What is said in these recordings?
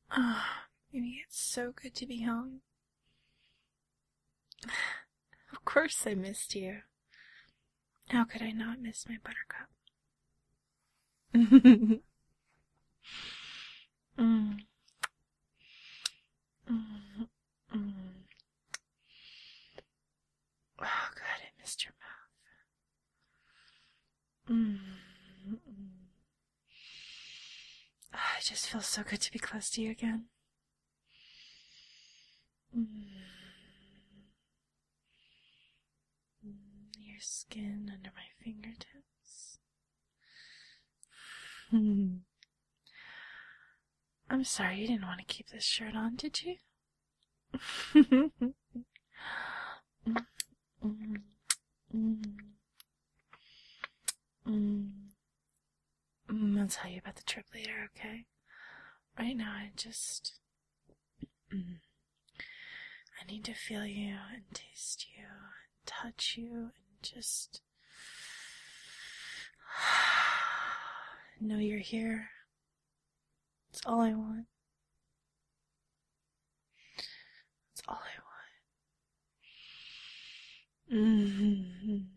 Baby, it's so good to be home. Of course I missed you. How could I not miss my buttercup? mm. Mm. Mm. Oh, God, I missed your mouth. Oh, it just feels so good to be close to you again. Your skin under my fingertips. I'm sorry you didn't want to keep this shirt on, did you? I'll tell you about the trip later, okay? Right now, I need to feel you and taste you and touch you and just know you're here. That's all I want. That's all I want.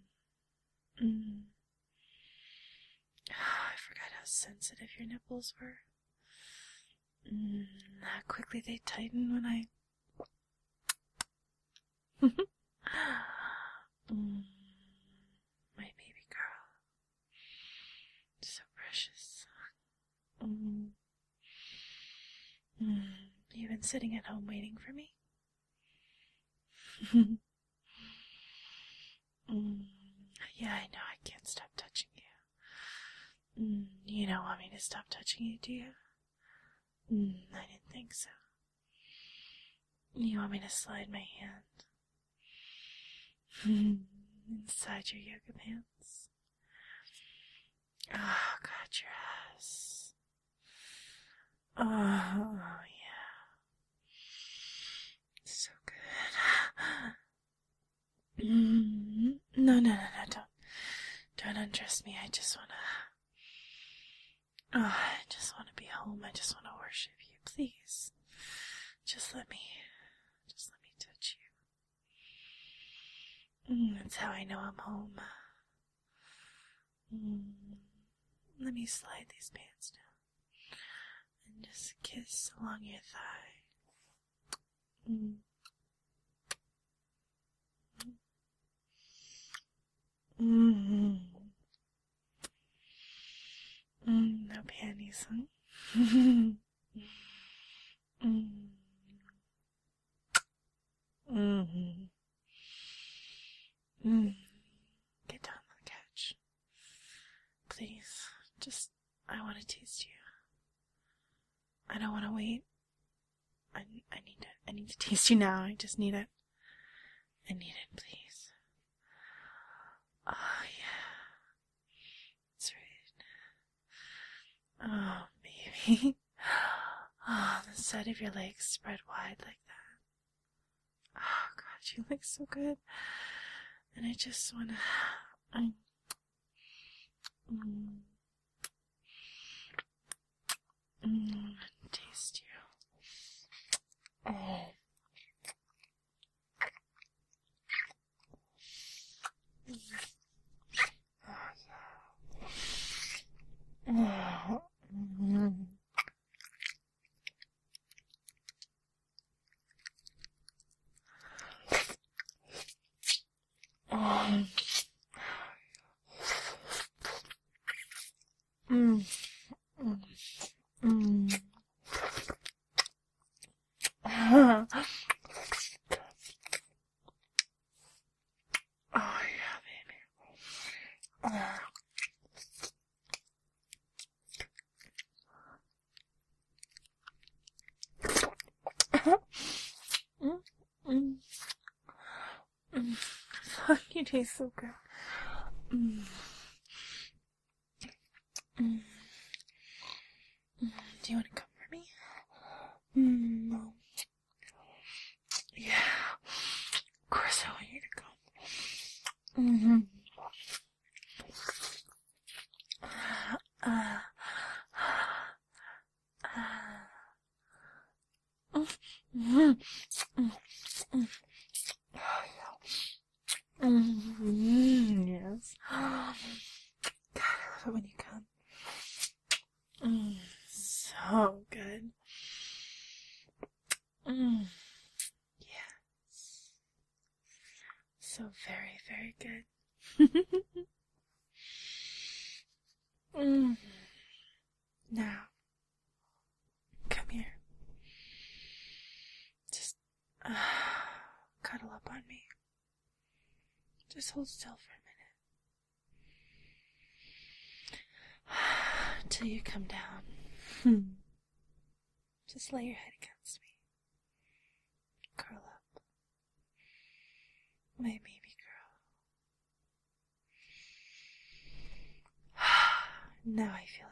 I forgot how sensitive your nipples were. How quickly they tighten when I... My baby girl. So precious. You've been sitting at home waiting for me? Yeah, I know, I can't stop touching you. You don't want me to stop touching you, do you? I didn't think so. You want me to slide my hand inside your yoga pants? Oh, God, your ass. Oh, yeah. So good. No, don't undress me. I just wanna be home. I just wanna worship you. Please. Just let me touch you. That's how I know I'm home. Let me slide these pants down and just kiss along your thigh. No panties, huh? Get down on the couch. Please, I want to taste you. I don't want to wait. I need to taste you now. I just need it. I need it, please. Oh, yeah. That's right. Oh, baby. Oh, the side of your legs spread wide like that. Oh, God, you look so good. And I just want to... taste you. Oh. Oh, yeah, baby. Fuck, you taste so good. Do you want to come for me? Yeah. Of course I want you to come. Yes. God, I love it when you come. So good. Yes. So very, very good. Now, come here. Just cuddle up on me. Just hold still for a minute. Till you come down. Just lay your head against me. Curl up. My baby girl. Now I feel